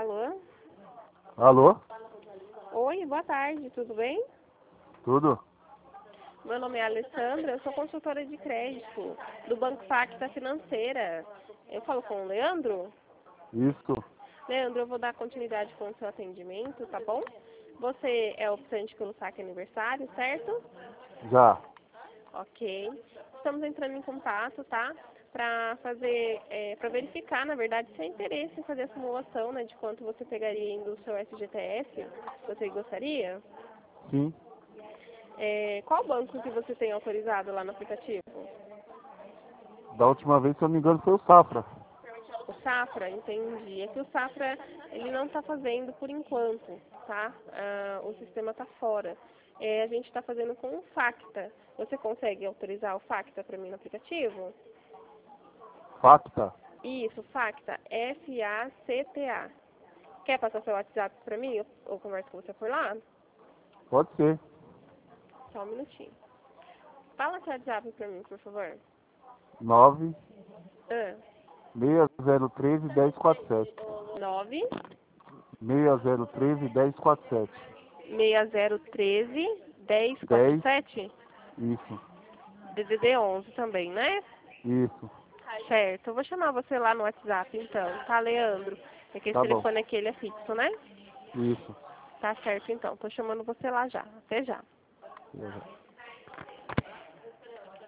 Alô? Alô? Oi, boa tarde, tudo bem? Tudo? Meu nome é Alessandra, eu sou consultora de crédito do Banco Facta Financeira. Eu falo com o Leandro? Isso. Leandro, eu vou dar continuidade com o seu atendimento, tá bom? Você é optante pelo saque aniversário, certo? Já. Ok. Estamos entrando em contato, tá? Para fazer, para verificar, na verdade, se há interesse em fazer a simulação, né, de quanto você pegaria do seu FGTS. Você gostaria? Sim. Qual banco que você tem autorizado lá no aplicativo? Da última vez, se eu não me engano, foi o Safra. O Safra, entendi. É que o Safra, ele não está fazendo por enquanto, tá? O sistema está fora. A gente está fazendo com o Facta. Você consegue autorizar o Facta para mim no aplicativo? Facta? Isso, Facta. F-A-C-T-A. Quer passar seu WhatsApp para mim? Eu converso com você por lá? Pode ser. Só um minutinho. Fala seu WhatsApp para mim, por favor. 9 Ah, 6013 1047. 9 6013 1047. 6013 10. 1047? Isso. DDD 11 também, né? Isso. Certo. Eu vou chamar você lá no WhatsApp, então. Tá, Leandro? É que esse Tá bom. telefone aqui, ele é fixo, né? Isso. Tá certo, então. Tô chamando você lá já. Até já. Já.